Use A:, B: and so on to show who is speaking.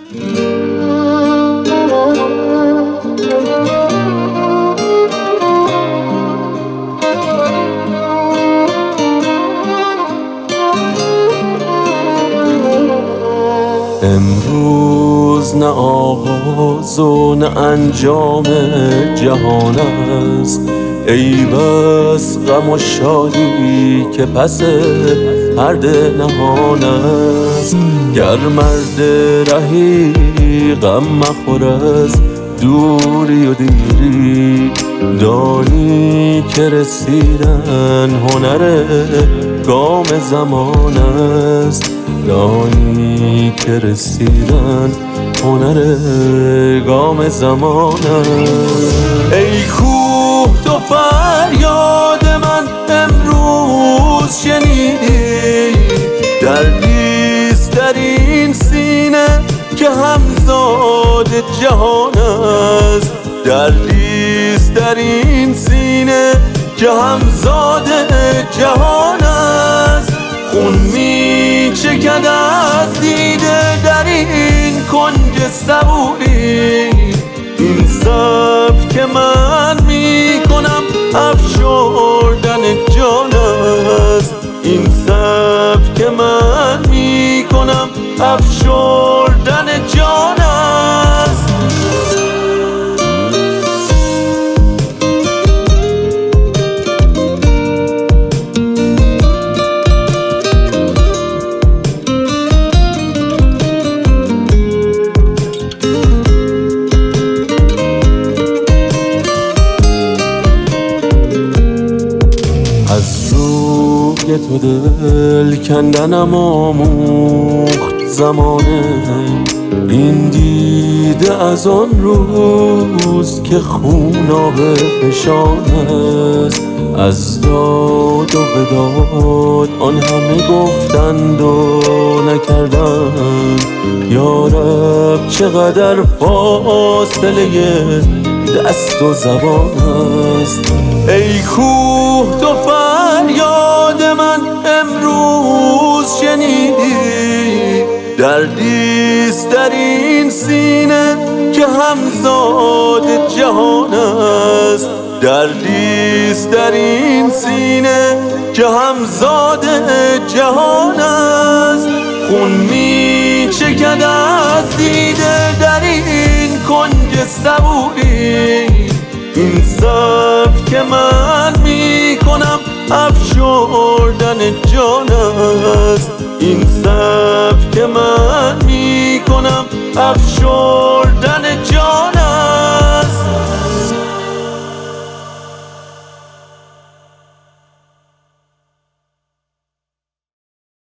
A: امروز نه آغاز و نه انجام جهان است، ای بس غم و شادی که پس پرده نهان است. گر مرد رهی غم مخور از دوری و دیری، دانی که رسیدن هنر گام زمان است. دانی که رسیدن هنر گام زمان است. ای کوه تو فریاد من امروز شنیدی، دردیست در این سینه که همزاد جهان است. دردیست در این سینه که همزاد جهان است. خون می چکد از دیده در این کنج صبوری، این صبر که من می کنم افشردن جان است. این صبر که من می کنم افشردن جان است. از روی تو دل کندنم آموخت زمانه، این دیده از آن روز که خونابه فشان است. از داد و بداد آن همه گفتند و نکردند، یا رب چقدر فاصله دست و زبان است. ای کوه تو فریاد من امروز شنیدی، دردیست در این سینه که همزاد جهان است. دردیست در این سینه که همزاد جهان است. خون می چکد از دیده در این کنج صبوری، این صبر که من می کنم افشردن جان است. این صبر که من می کنم افشردن